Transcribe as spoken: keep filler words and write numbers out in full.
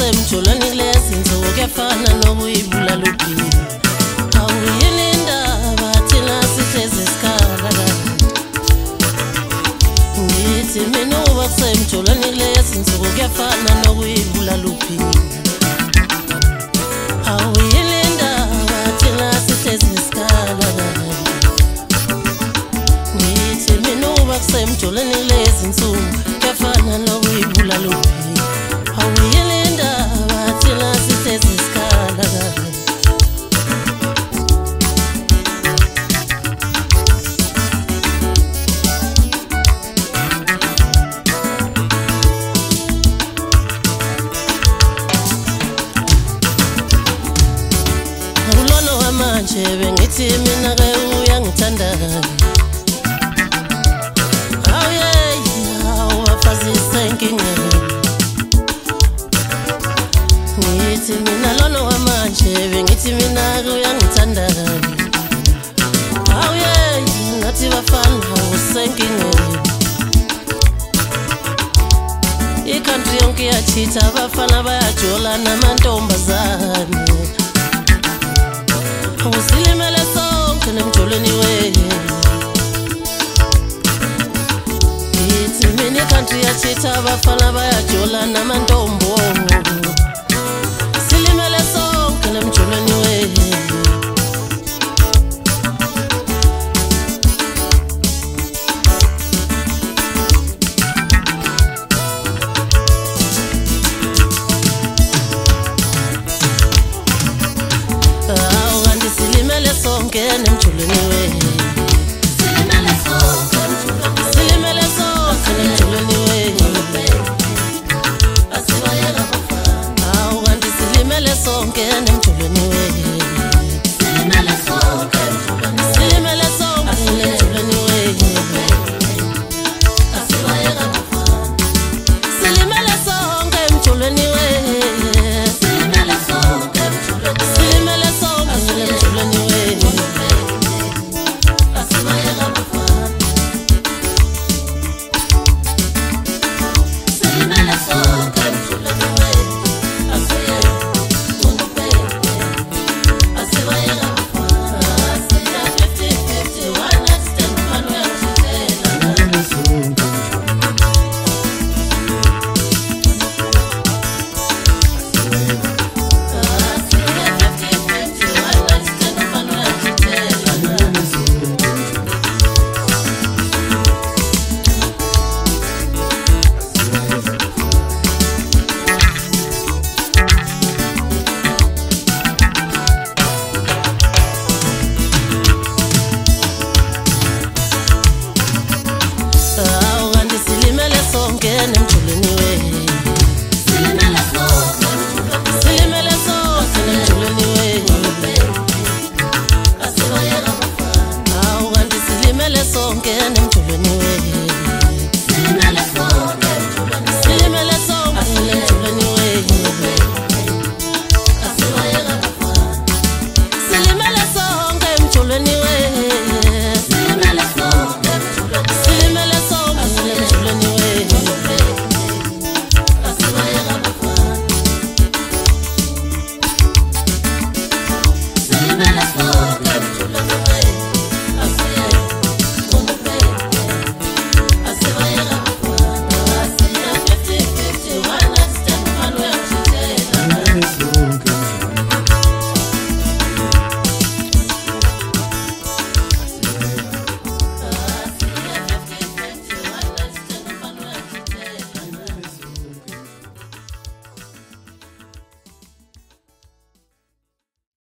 bakusemjolweni kulezi nsuku kuyafana nokuyibula luphini. Awuyini indaba thina sihlezi esikhala ngithi mina bakusemjolweni kulezi nsuku kuyafana nokuyibula luphini. Awuyini indaba thina sihlezi esikhala ngithi mina bakusemjolweni kulezi nsuku kuyafana nokuyibula luphini. Awuyini indaba thina sihlezi esikhala manje bengithi mina ke uyangithanda. Awu hey awafazise inkingeni ngithi mina lona manje bengithi mina ke uyangithanda. Awu hey ngathi bafana usenkingeni i-country yonke yachitha abafana bayajola namantombazane. Usilimele sonke nemjolweni wethu ngithi mina i-country yachitha abafana bayajola namantombo. Silimele sonke nemjolweni wethu sonke nemjolweni wethu silimele sonke silimele sonke nemjolweni wethu asibayela bafana. Awu kanti silimele sonke nemjolweni wethu silimele sonke silimele sonke nemjolweni wethu asibayela bafana. Silimele sonke emjolweni wethu silimele sonke silimele sonke nemjolweni wethu nemjolweni wethu silimele sonke silimele sonke nemjolweni wethu asibayela bafana. Awu kanti silimele sonke.